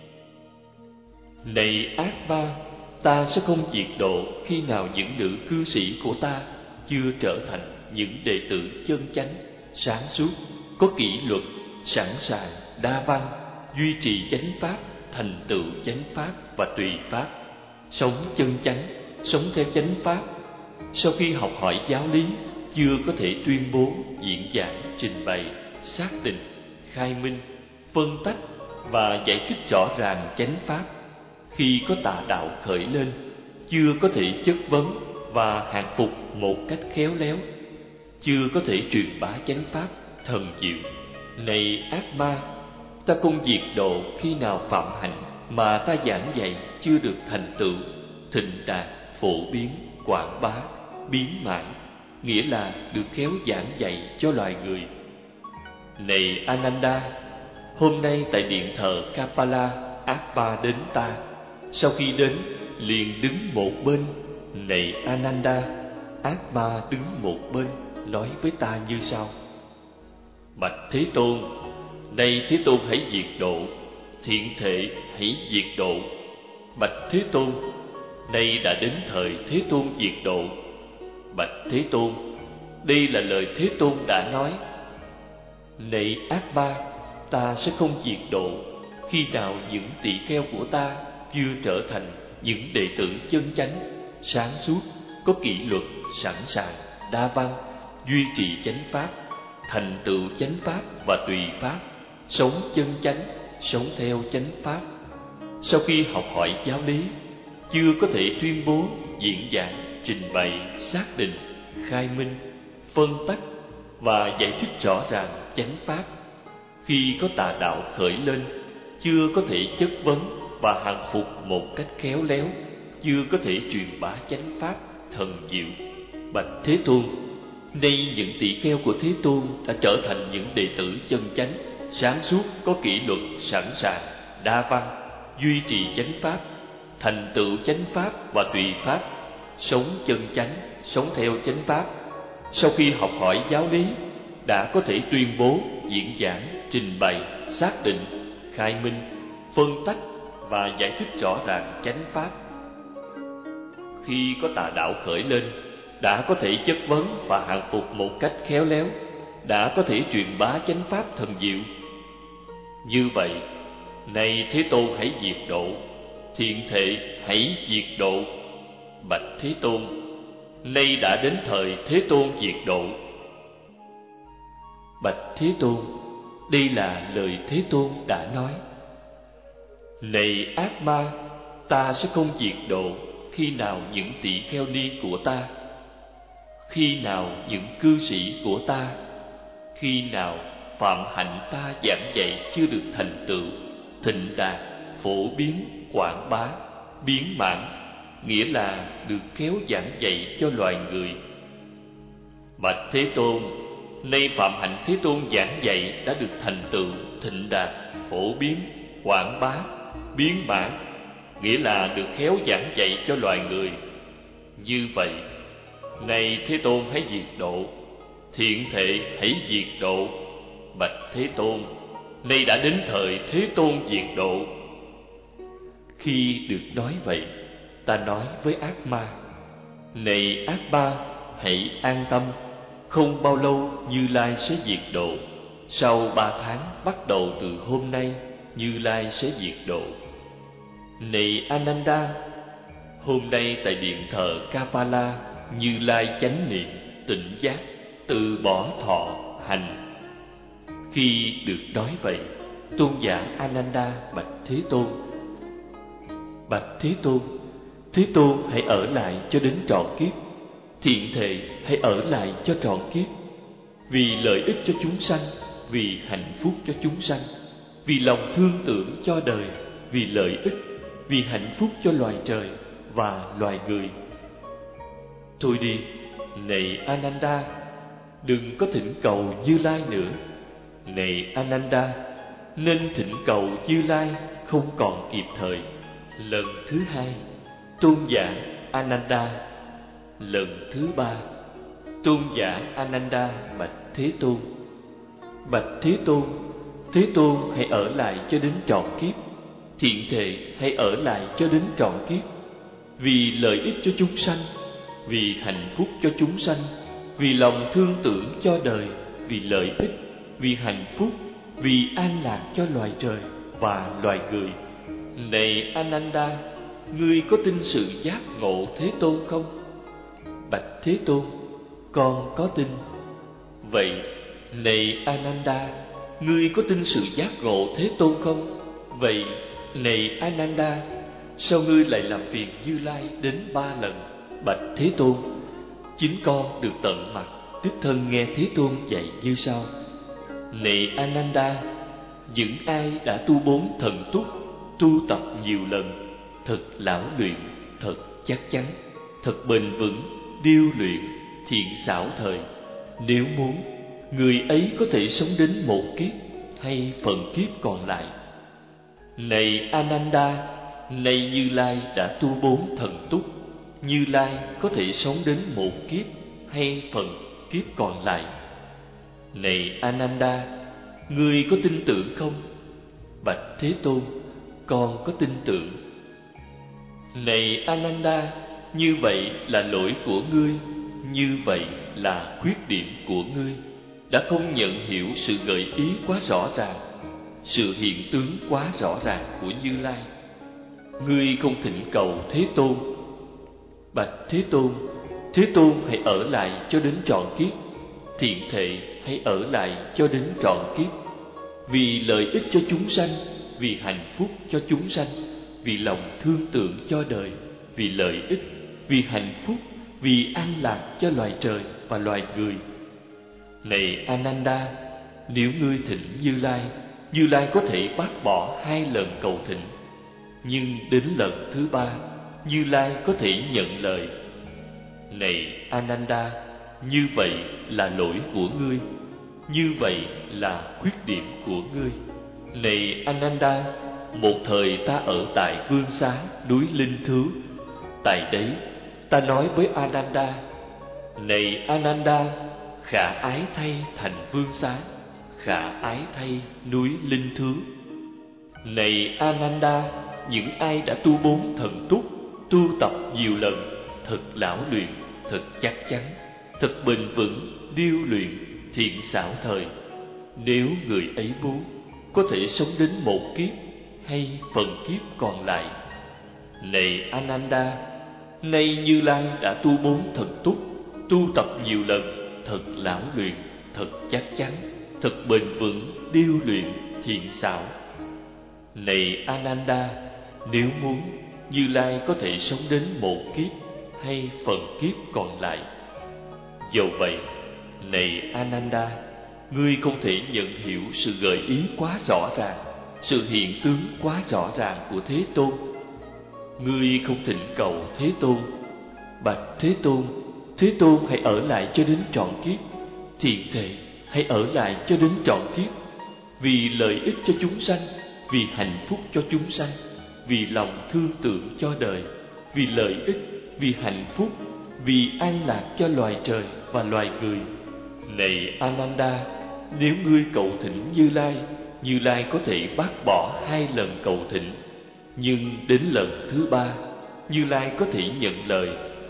S1: Này ác ma, ta sẽ không diệt độ khi nào những nữ cư sĩ của ta chưa trở thành những đệ tử chân chánh, sáng suốt, có kỷ luật, sẵn sàng, đa văn, duy trì chánh pháp, thành tựu chánh pháp và tùy pháp, sống chân chánh, sống theo chánh pháp. Sau khi học hỏi giáo lý, chưa có thể tuyên bố, diễn giảng, trình bày, xác định, khai minh, phân tách và giải thích rõ ràng chánh pháp. Khi có tà đạo khởi lên, chưa có thể chất vấn và hàng phục một cách khéo léo, chưa có thể truyền bá chánh pháp thần diệu. Này ác ma, ta không diệt độ khi nào phạm hạnh mà ta giảng dạy chưa được thành tựu, thịnh đạt, phổ biến, quảng bá, biến mãi, nghĩa là được khéo giảng dạy cho loài người. Này Ananda, hôm nay tại điện thờ Kapala, ác ma đến ta. Sau khi đến, liền đứng một bên. Này Ananda, ác ma đứng một bên, nói với ta như sau: Bạch Thế Tôn, nay Thế Tôn hãy diệt độ. Thiện thệ hãy diệt độ. Bạch Thế Tôn, nay đã đến thời Thế Tôn diệt độ. Bạch Thế Tôn, đây là lời Thế Tôn đã nói. Này ác ma, ta sẽ không diệt độ khi nào những tỳ kheo của ta chưa trở thành những đệ tử chân chánh, sáng suốt, có kỷ luật, sẵn sàng, đa văn, duy trì chánh pháp, thành tựu chánh pháp và tùy pháp, sống chân chánh, sống theo chánh pháp. Sau khi học hỏi giáo lý, chưa có thể tuyên bố, diễn giảng, trình bày, xác định, khai minh, phân tách và giải thích rõ ràng chánh pháp. Khi có tà đạo khởi lên, chưa có thể chất vấn và hàng phục một cách khéo léo, chưa có thể truyền bá chánh pháp thần diệu. Bạch Thế Tôn, nay những tỷ kheo của Thế Tôn đã trở thành những đệ tử chân chánh, sáng suốt, có kỷ luật, sẵn sàng, đa văn, duy trì chánh pháp, thành tựu chánh pháp và tùy pháp, sống chân chánh, sống theo chánh pháp. Sau khi học hỏi giáo lý, đã có thể tuyên bố, diễn giảng, trình bày, xác định, khai minh, phân tách và giải thích rõ ràng chánh pháp. Khi có tà đạo khởi lên, đã có thể chất vấn và hàng phục một cách khéo léo, đã có thể truyền bá chánh pháp thần diệu. Như vậy, này Thế Tôn hãy diệt độ, thiện thệ hãy diệt độ. Bạch Thế Tôn, nay đã đến thời Thế Tôn diệt độ. Bạch Thế Tôn, đây là lời Thế Tôn đã nói. Này ác ma, ta sẽ không diệt độ khi nào những tỷ kheo ni của ta, khi nào những cư sĩ của ta, khi nào phạm hạnh ta giảng dạy chưa được thành tựu, thịnh đạt, phổ biến, quảng bá, biến mãn, nghĩa là được khéo giảng dạy cho loài người. Bạch Thế Tôn, nay phạm hạnh Thế Tôn giảng dạy đã được thành tựu, thịnh đạt, phổ biến, quảng bá, biến mãn, nghĩa là được khéo giảng dạy cho loài người. Như vậy, này Thế Tôn hãy diệt độ, thiện thệ hãy diệt độ. Bạch Thế Tôn, nay đã đến thời Thế Tôn diệt độ. Khi được nói vậy, ta nói với ác ma: Này ác ma, hãy an tâm, không bao lâu Như Lai sẽ diệt độ. Sau 3 tháng bắt đầu từ hôm nay, Như Lai sẽ diệt độ. Này Ananda, hôm nay tại điện thờ Kapala, Như Lai chánh niệm, tỉnh giác, từ bỏ thọ, hành. Khi được nói vậy, tôn giả Ananda bạch Thế Tôn: Bạch Thế Tôn, Thế Tôn hãy ở lại cho đến trọn kiếp, thiện thệ hãy ở lại cho trọn kiếp, vì lợi ích cho chúng sanh, vì hạnh phúc cho chúng sanh, vì lòng thương tưởng cho đời, vì lợi ích, vì hạnh phúc cho loài trời và loài người. Thôi đi, này Ananda, đừng có thỉnh cầu Như Lai nữa. Này Ananda, nên thỉnh cầu Như Lai không còn kịp thời. Lần thứ 2, tôn giả Ananda. Lần thứ 3, tôn giả Ananda bạch Thế Tôn: Bạch Thế Tôn, Thế Tôn hãy ở lại cho đến trọn kiếp, thiện thệ hãy ở lại cho đến trọn kiếp, vì lợi ích cho chúng sanh, vì hạnh phúc cho chúng sanh, vì lòng thương tưởng cho đời, vì lợi ích, vì hạnh phúc, vì an lạc cho loài trời và loài người. Này Ananda, ngươi có tin sự giác ngộ Thế Tôn không? Bạch Thế Tôn, con có tin. Vậy, này Ananda, ngươi có tin sự giác ngộ Thế Tôn không? Vậy, này Ananda, sao ngươi lại làm phiền Như Lai đến 3 lần? Bạch Thế Tôn, chính con được tận mặt đích thân nghe Thế Tôn dạy như sau: Này Ananda, những ai đã tu 4 thần túc, tu tập nhiều lần, thật lão luyện, thật chắc chắn, thật bền vững, điêu luyện, thiện xảo thời, nếu muốn, người ấy có thể sống đến 1 kiếp hay phần kiếp còn lại. Này Ananda, nay Như Lai đã tu 4 thần túc, Như Lai có thể sống đến 1 kiếp hay phần kiếp còn lại. Này Ananda, ngươi có tin tưởng không? Bạch Thế Tôn, con có tin tưởng. Này Ananda, như vậy là lỗi của ngươi, như vậy là khuyết điểm của ngươi, đã không nhận hiểu sự gợi ý quá rõ ràng, sự hiện tướng quá rõ ràng của Như Lai. Ngươi không thỉnh cầu Thế Tôn. Bạch Thế Tôn, Thế Tôn hãy ở lại cho đến trọn kiếp, thiện thệ hãy ở lại cho đến trọn kiếp, vì lợi ích cho chúng sanh, vì hạnh phúc cho chúng sanh, vì lòng thương tưởng cho đời, vì lợi ích, vì hạnh phúc, vì an lạc cho loài trời và loài người. Này Ananda, nếu ngươi thỉnh Như Lai, Như Lai có thể bác bỏ 2 lần cầu thỉnh, nhưng đến lần thứ 3, Như Lai có thể nhận lời. Này Ananda, như vậy là lỗi của ngươi, như vậy là khuyết điểm của ngươi. Này Ananda, một thời ta ở tại Vương Xá, núi Linh Thứu. Tại đấy, ta nói với Ananda: Này Ananda, khả ái thay thành Vương Xá, khả ái thay núi Linh Thứu. Này Ananda, những ai đã tu 4 thần túc, tu tập nhiều lần, thật lão luyện, thật chắc chắn, thật bền vững, điêu luyện, thiện xảo thời, nếu người ấy muốn, có thể sống đến 1 kiếp hay phần kiếp còn lại. Này Ananda, nay Như Lai đã tu 4 thần túc, tu tập nhiều lần, thật lão luyện, thật chắc chắn, thật bền vững, điêu luyện, thiện xảo. Này Ananda, nếu muốn, Như Lai có thể sống đến 1 kiếp hay phần kiếp còn lại. Dầu vậy, này Ananda, ngươi không thể nhận hiểu sự gợi ý quá rõ ràng, sự hiện tướng quá rõ ràng của Thế Tôn. Ngươi không thỉnh cầu Thế Tôn: Bạch Thế Tôn, Thế Tôn hãy ở lại cho đến trọn kiếp, thiện thể hãy ở lại cho đến trọn kiếp, vì lợi ích cho chúng sanh, vì hạnh phúc cho chúng sanh, vì lòng thương tưởng cho đời, vì lợi ích, vì hạnh phúc, vì an lạc cho loài trời và loài người. Này Ananda, nếu ngươi cầu thỉnh Như Lai, Như Lai có thể bác bỏ 2 lần cầu thỉnh, nhưng đến lần thứ 3, Như Lai có thể nhận lời.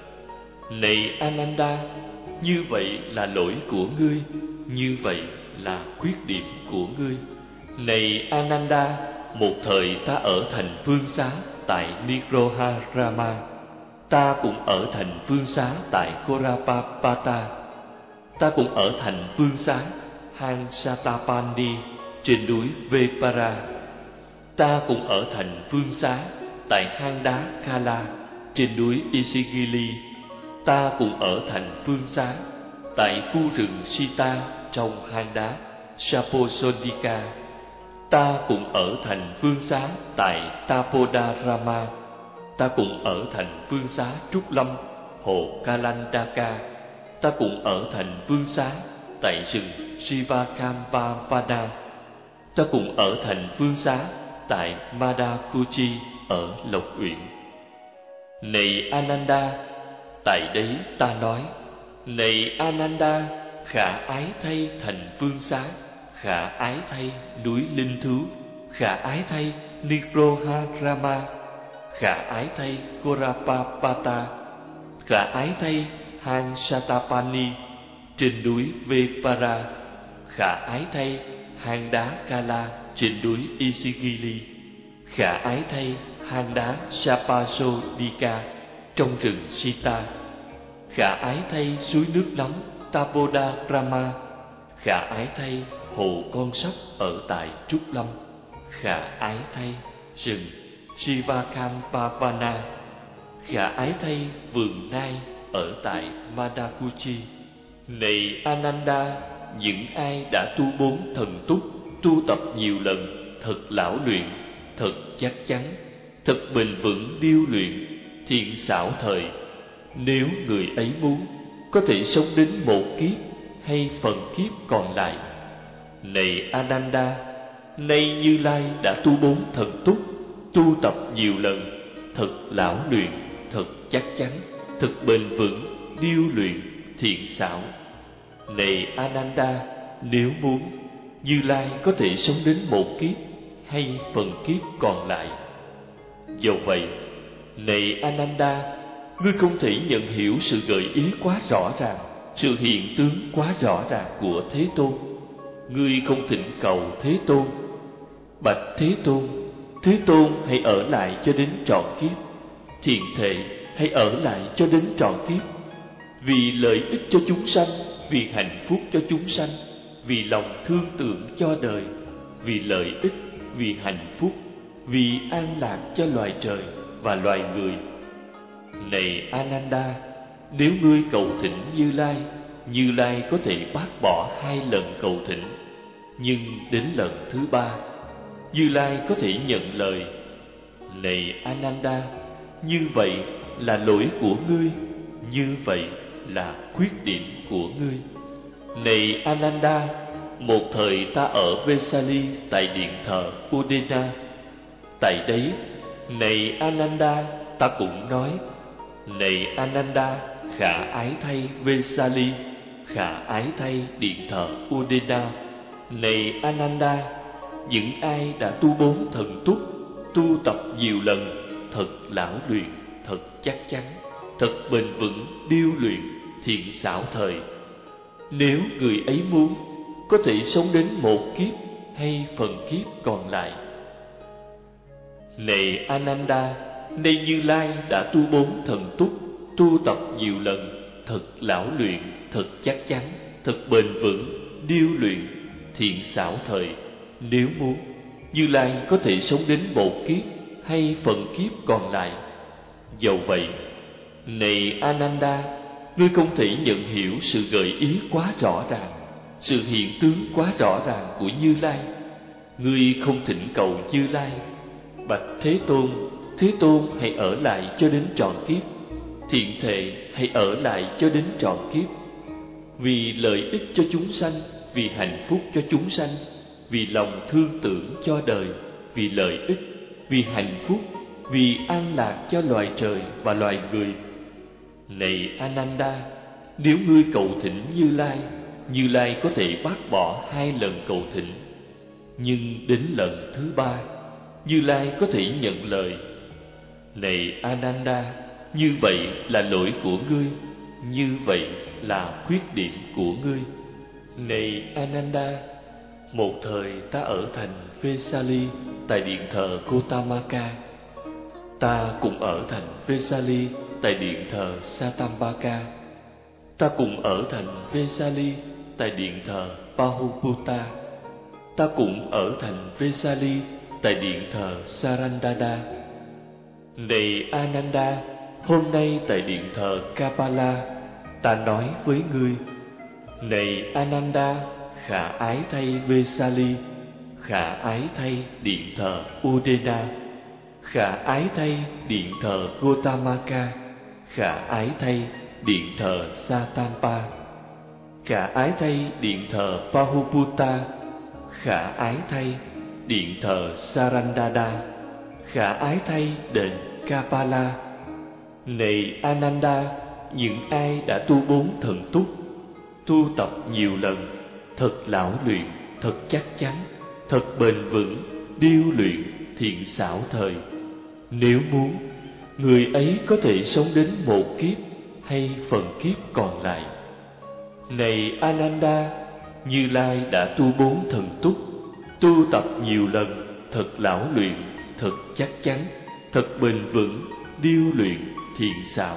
S1: Này Ananda, như vậy là lỗi của ngươi, như vậy là khuyết điểm của ngươi. Này Ananda, một thời ta ở thành Vương Xá tại Nigroha-rama. Ta cũng ở thành Vương Xá tại Gorapapata. Ta cũng ở thành Vương Xá hang Satapani trên núi Vepara. Ta cũng ở thành Vương Xá tại hang đá Kala trên núi Isigili. Ta cũng ở thành Vương Xá tại khu rừng Sita trong hang đá Saposodika. Ta cũng ở thành Vương Xá tại Tapodarama. Ta cũng ở thành Vương Xá Trúc Lâm, hồ Kalandaka. Ta cũng ở thành Vương Xá tại rừng Sivakampavana. Ta cũng ở thành Vương Xá tại Madakuchi ở Lộc Uyển. Này Ananda, tại đấy ta nói: Này Ananda, khả ái thay thành Vương Xá, khả ái thay núi Linh Thứu, khả ái thay Nigroha-rama, khả ái thay Gorapapata, khả ái thay hang Satapani trên núi Vepara, khả ái thay hang đá Kala trên núi Isigili, khả ái thay hang đá Sapasodika trong rừng Sita, khả ái thay suối nước nóng Tapodarama, khả ái thay hồ con sóc ở tại Trúc Lâm, khả ái thay rừng Sivakampavana, khả ái thay vườn nai ở tại Madakuchi. Này Ananda, những ai đã tu 4 thần túc, tu tập nhiều lần, thật lão luyện, thật chắc chắn, thật bền vững điêu luyện, thiện xảo thời, nếu người ấy muốn, có thể sống đến 1 kiếp hay phần kiếp còn lại. Này Ananda, nay Như Lai đã tu 4 thần túc, tu tập nhiều lần, thật lão luyện, thật chắc chắn, thật bền vững, điêu luyện, thiện xảo. Này Ananda, nếu muốn, Như Lai có thể sống đến 1 kiếp hay phần kiếp còn lại. Dầu vậy, này Ananda, ngươi không thể nhận hiểu sự gợi ý quá rõ ràng, sự hiện tướng quá rõ ràng của Thế Tôn. Ngươi không thỉnh cầu Thế Tôn: Bạch Thế Tôn, Thế Tôn hãy ở lại cho đến trọn kiếp, thiện thể hãy ở lại cho đến trọn kiếp, vì lợi ích cho chúng sanh, vì hạnh phúc cho chúng sanh, vì lòng thương tưởng cho đời, vì lợi ích, vì hạnh phúc, vì an lạc cho loài trời và loài người. Này Ananda, nếu ngươi cầu thỉnh Như Lai, Như Lai có thể bác bỏ 2 lần cầu thỉnh. Nhưng đến lần thứ 3, Như Lai có thể nhận lời: Này Ananda, như vậy là lỗi của ngươi, như vậy là khuyết điểm của ngươi. Này Ananda, một thời ta ở Vesali tại điện thờ Udena. Tại đấy, này Ananda, ta cũng nói: Này Ananda, khả ái thay Vesali, khả ái thay điện thờ Udena. Này Ananda, những ai đã tu 4 thần túc, tu tập nhiều lần, thật lão luyện, thật chắc chắn, thật bền vững, điêu luyện, thiện xảo thời, nếu người ấy muốn, có thể sống đến 1 kiếp hay phần kiếp còn lại. Này Ananda, nay Như Lai đã tu 4 thần túc, tu tập nhiều lần, thật lão luyện, thật chắc chắn, thật bền vững, điêu luyện, thiện xảo thời, nếu muốn, Như Lai có thể sống đến 1 kiếp hay phần kiếp còn lại. Dầu vậy, này Ananda, ngươi không thể nhận hiểu sự gợi ý quá rõ ràng, sự hiện tướng quá rõ ràng của Như Lai. Ngươi không thỉnh cầu Như Lai: Bạch Thế Tôn, Thế Tôn hãy ở lại cho đến trọn kiếp, thiện thệ hãy ở lại cho đến trọn kiếp, vì lợi ích cho chúng sanh, vì hạnh phúc cho chúng sanh, vì lòng thương tưởng cho đời, vì lợi ích, vì hạnh phúc, vì an lạc cho loài trời và loài người. Này Ananda, nếu ngươi cầu thỉnh Như Lai, Như Lai có thể bác bỏ 2 lần cầu thỉnh. Nhưng đến lần thứ 3, Như Lai có thể nhận lời: Này Ananda, như vậy là lỗi của ngươi, như vậy là khuyết điểm của ngươi. Này Ananda, một thời ta ở thành Vesali tại điện thờ Gotamaka. Ta cũng ở thành Vesali tại điện thờ Satambaka. Ta cũng ở thành Vesali tại điện thờ Pahuputta. Ta cũng ở thành Vesali tại điện thờ Sarandada. Này Ananda, hôm nay tại điện thờ Kapala, ta nói với ngươi: Này Ananda, khả ái thay Vesali, khả ái thay điện thờ Udena, khả ái thay điện thờ Gotamaka, khả ái thay điện thờ Satampa, khả ái thay điện thờ Pahuputta, khả ái thay điện thờ Sarandada, khả ái thay đền Kapala. Này Ananda, những ai đã tu 4 thần túc, tu tập nhiều lần, thật lão luyện, thật chắc chắn, thật bền vững, điêu luyện, thiện xảo thời, nếu muốn, người ấy có thể sống đến 1 kiếp hay phần kiếp còn lại. Này Ananda, Như Lai đã tu 4 thần túc, tu tập nhiều lần, thật lão luyện, thật chắc chắn, thật bền vững, điêu luyện, thiện xảo.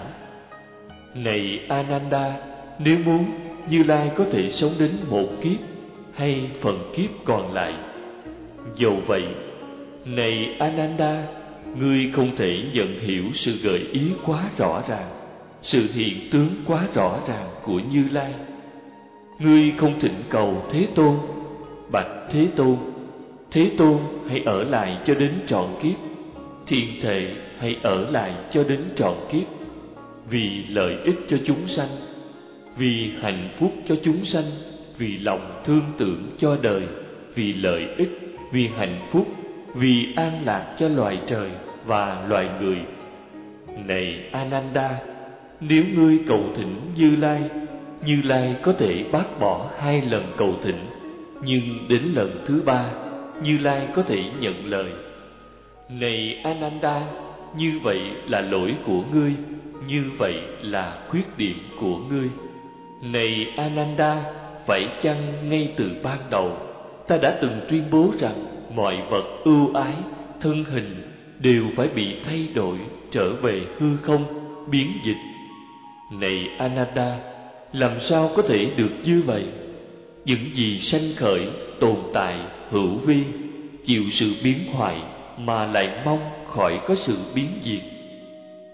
S1: Này Ananda, nếu muốn, Như Lai có thể sống đến 1 kiếp hay phần kiếp còn lại. Dầu vậy, này Ananda, ngươi không thể nhận hiểu sự gợi ý quá rõ ràng, sự hiện tướng quá rõ ràng của Như Lai. Ngươi không thỉnh cầu Thế Tôn: Bạch Thế Tôn, Thế Tôn hãy ở lại cho đến trọn kiếp, thiện thệ hãy ở lại cho đến trọn kiếp, vì lợi ích cho chúng sanh, vì hạnh phúc cho chúng sanh, vì lòng thương tưởng cho đời, vì lợi ích, vì hạnh phúc, vì an lạc cho loài trời và loài người. Này Ananda, nếu ngươi cầu thỉnh Như Lai, Như Lai có thể bác bỏ 2 lần cầu thỉnh, nhưng đến lần thứ 3, Như Lai có thể nhận lời: Này Ananda, như vậy là lỗi của ngươi, như vậy là khuyết điểm của ngươi. Này Ananda, phải chăng ngay từ ban đầu ta đã từng tuyên bố rằng mọi vật ưu ái, thân hình đều phải bị thay đổi trở về hư không, biến dịch? Này Ananda, làm sao có thể được như vậy? Những gì sanh khởi, tồn tại, hữu vi, chịu sự biến hoại mà lại mong khỏi có sự biến diệt.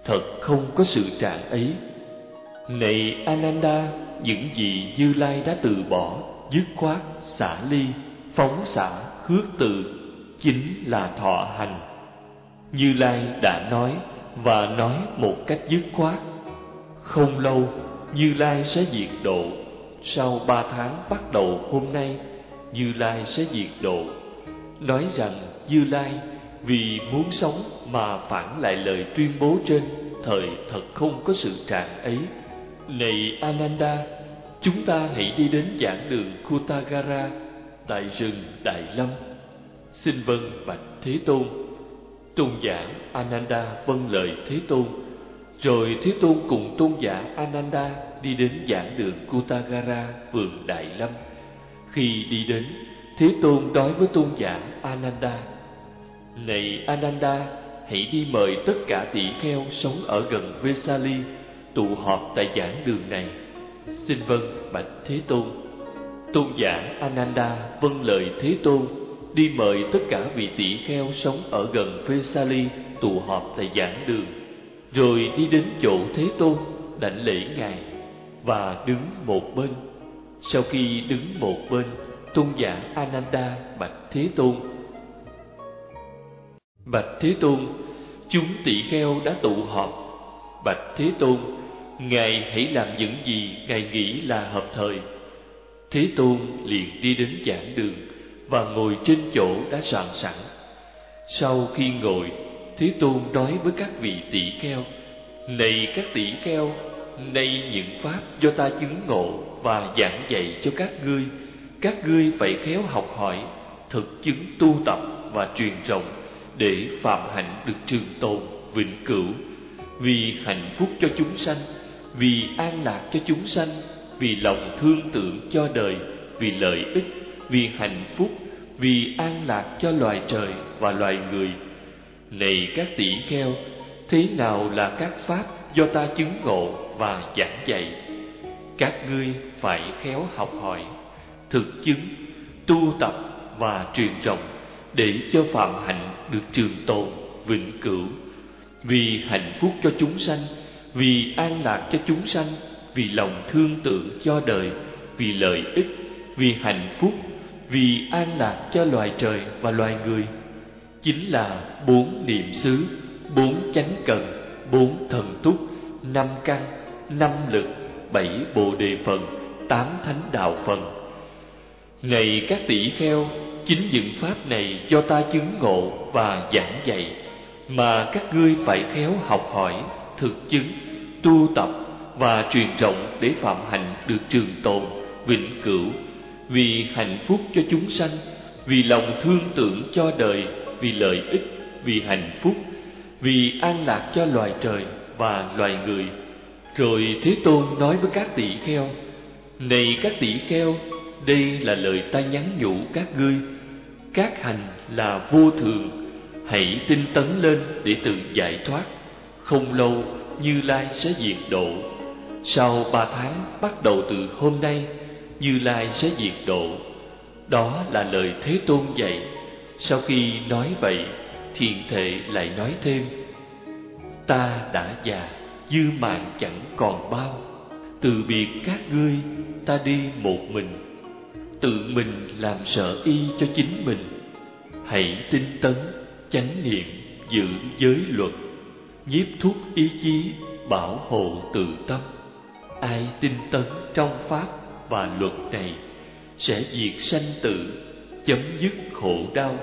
S1: thật không có sự trạng ấy. Này Ananda, những gì Như Lai đã từ bỏ, dứt khoát, xả ly, phóng xả, khước từ, chính là thọ hành. Như Lai đã nói và nói một cách dứt khoát. Không lâu, Như Lai sẽ diệt độ. Sau 3 tháng bắt đầu hôm nay, Như Lai sẽ diệt độ. Nói rằng Như Lai vì muốn sống mà phản lại lời tuyên bố trên, thời thật không có sự trạng ấy. Này Ananda, chúng ta hãy đi đến giảng đường Kutagara tại rừng Đại Lâm. Xin vâng bạch Thế Tôn. Tôn giả Ananda vâng lời Thế Tôn. Rồi Thế Tôn cùng tôn giả Ananda đi đến giảng đường Kutagara, vườn Đại Lâm. Khi đi đến, Thế Tôn nói với tôn giả Ananda: Này Ananda, hãy đi mời tất cả tỷ kheo sống ở gần Vesali tụ họp tại giảng đường này. Xin vâng bạch Thế Tôn. Tôn giả Ananda vâng lời Thế Tôn, đi mời tất cả vị tỷ kheo sống ở gần Vesali tụ họp tại giảng đường, rồi đi đến chỗ Thế Tôn, đảnh lễ ngài và đứng một bên. Sau khi đứng một bên, tôn giả Ananda bạch Thế Tôn: Bạch Thế Tôn, chúng tỷ kheo đã tụ họp. Bạch Thế Tôn, ngài hãy làm những gì ngài nghĩ là hợp thời. Thế Tôn liền đi đến giảng đường và ngồi trên chỗ đã soạn sẵn. Sau khi ngồi, Thế Tôn nói với các vị tỷ kheo: Này các tỷ kheo, nay những pháp do ta chứng ngộ và giảng dạy cho các ngươi phải khéo học hỏi, thực chứng tu tập và truyền rộng, để phạm hạnh được trường tồn vĩnh cửu, vì hạnh phúc cho chúng sanh, vì an lạc cho chúng sanh, vì lòng thương tưởng cho đời, vì lợi ích, vì hạnh phúc, vì an lạc cho loài trời và loài người. Này các tỷ kheo, thế nào là các pháp do ta chứng ngộ và giảng dạy? Các ngươi phải khéo học hỏi, thực chứng, tu tập và truyền rộng, để cho phạm hạnh được trường tồn vĩnh cửu, vì hạnh phúc cho chúng sanh, vì an lạc cho chúng sanh, vì lòng thương tưởng cho đời, vì lợi ích, vì hạnh phúc, vì an lạc cho loài trời và loài người. Chính là 4 niệm xứ, 4 chánh cần, 4 thần túc, 5 căn, 5 lực, 7 bồ đề phần, 8 thánh đạo phần. Này các tỷ kheo, chính những pháp này do ta chứng ngộ và giảng dạy, mà các ngươi phải khéo học hỏi, thực chứng, tu tập và truyền rộng, để phạm hạnh được trường tồn vĩnh cửu, vì hạnh phúc cho chúng sanh, vì lòng thương tưởng cho đời, vì lợi ích, vì hạnh phúc, vì an lạc cho loài trời và loài người. Rồi Thế Tôn nói với các tỷ kheo: Này các tỷ kheo, đây là lời ta nhắn nhủ các ngươi. Các hành là vô thường, hãy tinh tấn lên để tự giải thoát. Không lâu, Như Lai sẽ diệt độ. Sau 3 tháng bắt đầu từ hôm nay, Như Lai sẽ diệt độ. Đó là lời Thế Tôn dạy. Sau khi nói vậy, Thiền Thệ lại nói thêm: Ta đã già, dư mạng chẳng còn bao. Từ biệt các ngươi, ta đi một mình, tự mình làm sợ y cho chính mình. Hãy tinh tấn, chánh niệm, giữ giới luật, nhiếp thúc ý chí, bảo hộ tự tâm. Ai tinh tấn trong pháp và luật này sẽ diệt sanh tử, chấm dứt khổ đau.